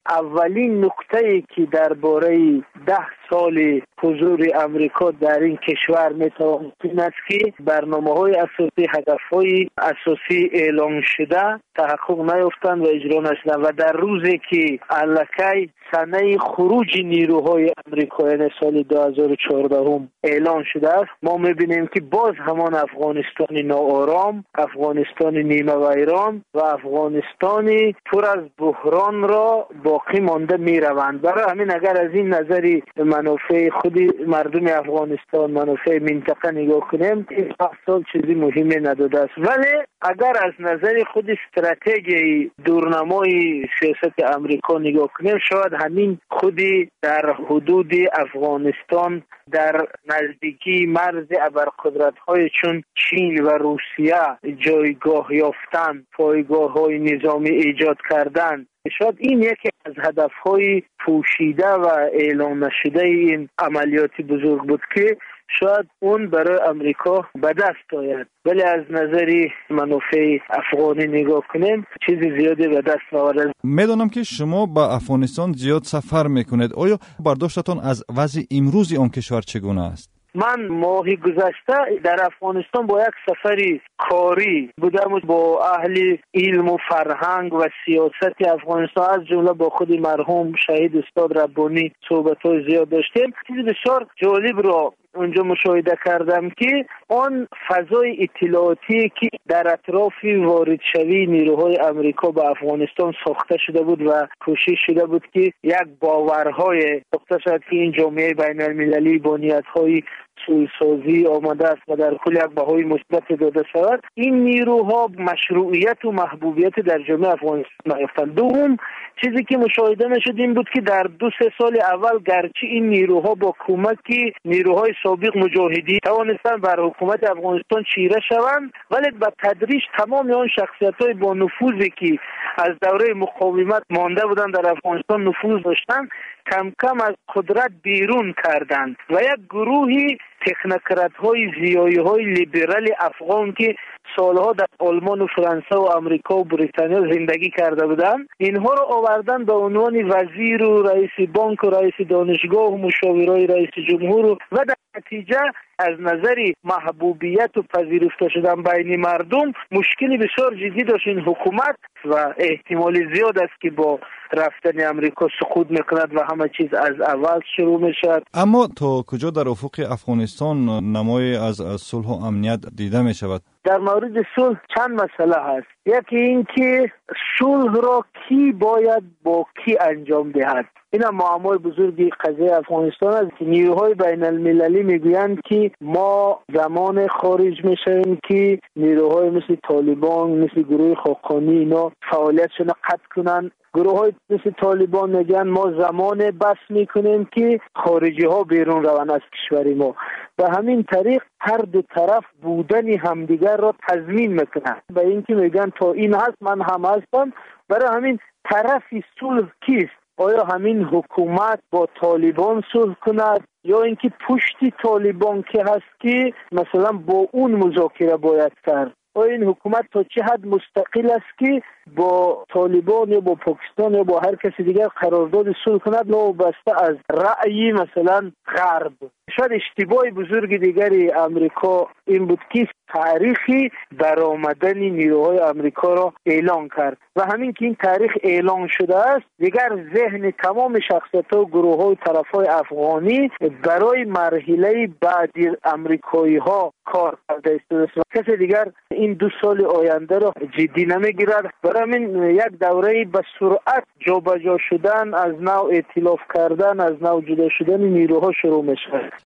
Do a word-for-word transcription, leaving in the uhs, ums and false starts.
اولین نکته که درباره ده سال حضور امریکا در این کشور میتواند این است که برنامه‌های اساسی، هدف‌های اساسی اعلام شده تحقق نیافتند و اجرا نشدند و در روزی که الکی سنه خروج نیروهای امریکا یعنی سال دو هزار و چهارده اعلان شده است، ما میبینیم که باز همان افغانستان ناآرام، افغانستان نیمه ویران و افغانستان پر از بحران را باقی مانده میروند. برای همین اگر از این نظری منافع خود مردم افغانستان، منافع منطقه نگاه کنیم، این سال چیزی مهمی نداده است. ولی اگر از نظر خود استراتژی دورنمای سیاست امریکا نگاه کنیم، شاید همین خودی در حدود افغانستان در نزدیکی مرز ابرقدرت‌های چون چین و روسیه جایگاه یافتن، پایگاه‌های نظامی ایجاد کردن، شاید این یکی از هدف‌های پوشیده و اعلام نشده این عملیات بزرگ بود که شاید اون برای امریکا به دست آید. ولی از نظر منافع افغانی نگاه کنیم چیز زیادی به دست آورده. میدونم که شما با افغانستان زیاد سفر میکنید. آیا برداشتتون از وضع امروزی آن کشور چگونه است؟ من ماهی گذشته در افغانستان با یک سفری کاری بودم، با اهل علم و فرهنگ و سیاست افغانستان از جمله با خود مرحوم شهید استاد ربانی صحبت‌های زیاد داشتیم. چیز بسیار جالب را اونجا مشاهده کردم که آن فضای اطلاعاتی که در اطراف وارد شوی نیروهای امریکا به افغانستان ساخته شده بود و کوشش شده بود که یک باورهای ساخته شد که این جامعه بین المللی با نیت‌های صلح‌سازی آمده است و در کل یک بهای مثبت داده شود، این نیروها مشروعیت و محبوبیت در جامعه افغانستان یافتند. دوم چیزی که مشاهده نشد این بود که در دو سه سال اول گرچه این نیروها با کمک نیروهای سابق مجاهدین توانستند بر حکومت افغانستان چیره شوند، ولی به تدریج تمام آن شخصیت‌های با نفوذی که از دوره مقاومت مانده بودند در افغانستان نفوذ داشتند، کم کم از قدرت بیرون کردند و یک گروهی تکنوکرات‌های زیایی‌های لیبرال افغان که سالها در آلمان و فرانسه و آمریکا و بریتانیا زندگی کرده بودند، اینها را آوردن به عنوان وزیر و رئیس بانک و رئیس دانشگاه و مشاورای رئیس جمهور و در نتیجه از نظر محبوبیت و پذیرفته شدن بین مردم مشکلی بسیار جدی داشت این حکومت و احتمال زیاد است که با رفتن امریکا سقوط میکند و همه چیز از اول شروع میشد. اما تا کجا در افق افغانستان نمای از صلح و امنیت دیده می شود؟ در مورد صلح چند مسئله هست. یکی این که صلح را کی باید با کی انجام دهد. این هم معمای بزرگی قضیه افغانستان است که نیروهای بین المللی میگویند که ما زمان خارج میشیم که نیروهای مثل طالبان، مثل گروه خاقانی اینا فعالیتشون قطع کنن. گروه های مثل طالبان میگن ما زمان بس میکنیم که خارجی ها بیرون روند از کشور ما. به همین طریق هر دو طرف بودن همدیگر را تضمین میکنن. به اینکه میگن تا این هست من هم هستم. برای همین طرف صلح کیست؟ آیا همین حکومت با طالبان صلح کند یا اینکه پشت طالبان که هست که مثلا با اون مذاکره باید کرد؟ آیا این حکومت تا چه حد مستقل است که با طالبان یا با پاکستان یا با هر کسی دیگر قرارداد صلح کند وابسته از رأی مثلا غرب؟ شاید اشتباه بزرگ دیگری امریکا این بود که تاریخی برآمدن نیروهای امریکا را اعلان کرد و همین که این تاریخ اعلان شده است دیگر ذهن تمام شخصیت‌ها و گروه‌ها و طرف‌های افغانی برای مرحله بعدی امریکایی‌ها کار کرده است. کسی دیگر این دو سال آینده را جدی نمیگیرد. برای همین یک دوره به سرعت جابجا شدن، از نوع ائتلاف کردن، از نوع جدا شدن نیروها شروع میشه.